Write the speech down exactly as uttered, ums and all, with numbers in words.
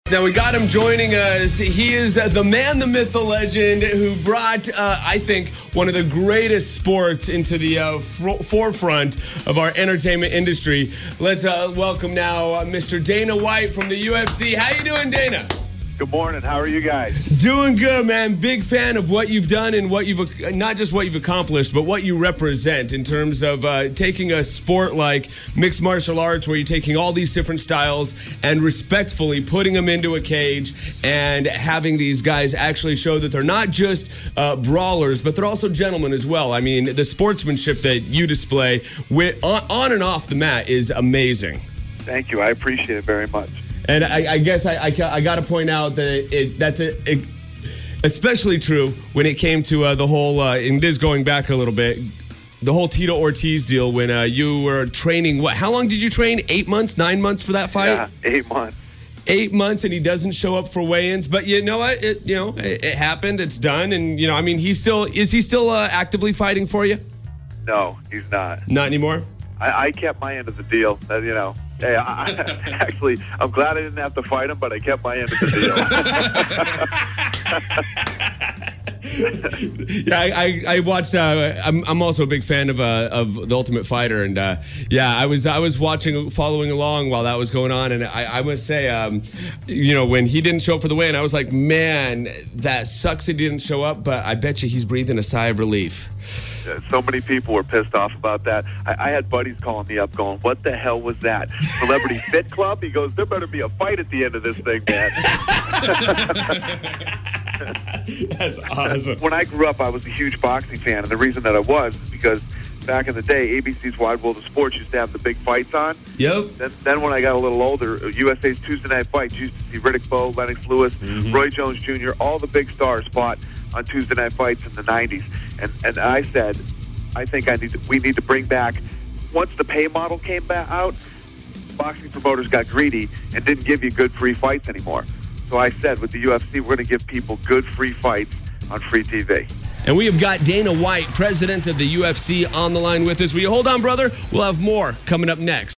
Now we got him joining us. He is uh, the man, the myth, the legend who brought, uh, I think, one of the greatest sports into the uh, f- forefront of our entertainment industry. Let's uh, welcome now uh, Mister Dana White from the U F C. How you doing, Dana? Good morning. How are you guys? Doing good, man. Big fan of what you've done and what you've, not just what you've accomplished, but what you represent in terms of uh, taking a sport like mixed martial arts, where you're taking all these different styles and respectfully putting them into a cage and having these guys actually show that they're not just uh, brawlers, but they're also gentlemen as well. I mean, the sportsmanship that you display with, on, on and off the mat is amazing. Thank you. I appreciate it very much. And I, I guess I, I, I got to point out that it, that's a, it, especially true when it came to uh, the whole, uh, and this going back a little bit, the whole Tito Ortiz deal when uh, you were training. What? How long did you train? Eight months, nine months for that fight? Yeah, eight months. Eight months, and he doesn't show up for weigh-ins. But you know what? It, you know, it, it happened. It's done. And you know, I mean, he's still is he still uh, actively fighting for you? No, he's not. Not anymore. I, I kept my end of the deal. That, you know. Hey, I, actually, I'm glad I didn't have to fight him, but I kept my end of the deal. yeah, I, I, I watched. Uh, I'm, I'm also a big fan of uh, of The Ultimate Fighter, and uh, yeah, I was I was watching, following along while that was going on, and I, I must say, um, you know, when he didn't show up for the weigh-in, I was like, man, that sucks that he didn't show up, but I bet you he's breathing a sigh of relief. So many people were pissed off about that. I, I had buddies calling me up going, what the hell was that? Celebrity Fit Club? He goes, there better be a fight at the end of this thing, man. That's awesome. When I grew up, I was a huge boxing fan, and the reason that I was is because back in the day, A B C's Wide World of Sports used to have the big fights on. Yep. Then, then when I got a little older, U S A's Tuesday Night Fights, you used to see Riddick Bowe, Lennox Lewis, mm-hmm. Roy Jones Junior, all the big stars fought on Tuesday Night Fights in the nineties. And and I said, I think I need to, we need to bring back, once the pay model came back out, boxing promoters got greedy and didn't give you good free fights anymore. So I said, with the U F C, we're going to give people good free fights on free T V. And we have got Dana White, president of the U F C, on the line with us. Will you hold on, brother? We'll have more coming up next.